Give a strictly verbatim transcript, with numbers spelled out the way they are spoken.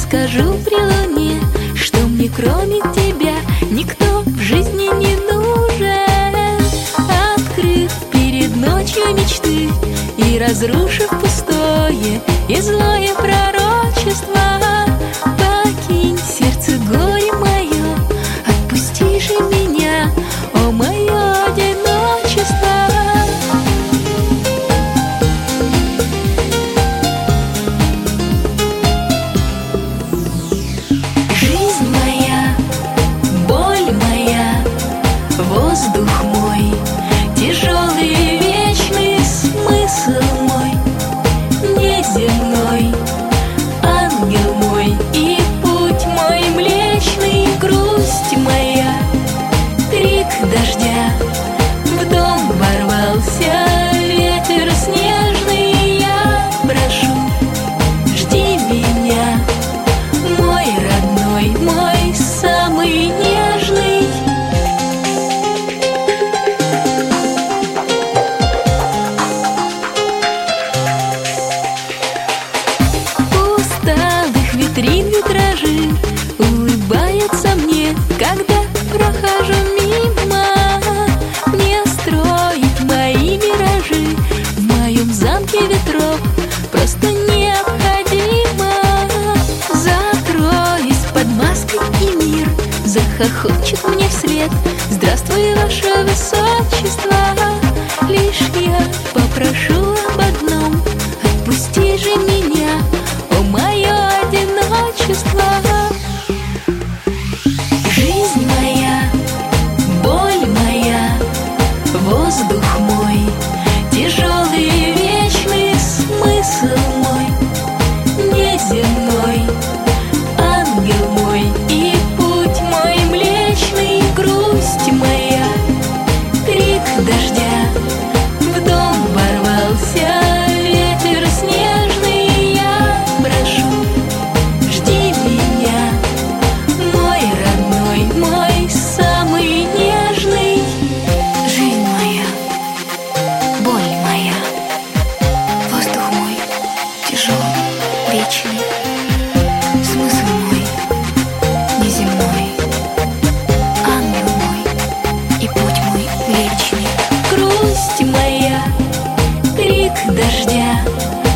скажу при луне, что мне кроме тебя никто в жизни не нужен. Открыв перед ночью мечты и разрушив пустое и злое пророчество, покинь сердце горе мое, отпусти же меня, о мое одиночество. Жизнь моя, боль моя, воздух мой, тяжелый и вечный смысл мой, неземной, ангел мой и путь мой млечный, грусть моя, крик дождя, в дом ворвался ветер снежный, я прошу, жди меня, мой родной, мой самый нежный. Усталых витрин витражи улыбаются мне, когда прохожу мимо. Мне строить мои миражи в моем замке ветров просто необходимо. Закроюсь под маской, и мир захохочет мне вслед: здравствуй, ваше высочество. Лишь я попрошу об одном: отпусти же меня, о мое одиночество. Жизнь моя, боль моя, воздух мой, тяжелый и вечный смысл мой, неземной, ангел мой и путь мой млечный, грусть моя, крик дождя, в дом ворвался ветер снежный, я прошу, жди меня, мой родной, мой самый нежный. Жизнь моя, боль моя, воздух мой, тяжелый, вечный, смысл мой, неземной, ангел мой и путь мой вечный, грусть моя, крик дождя,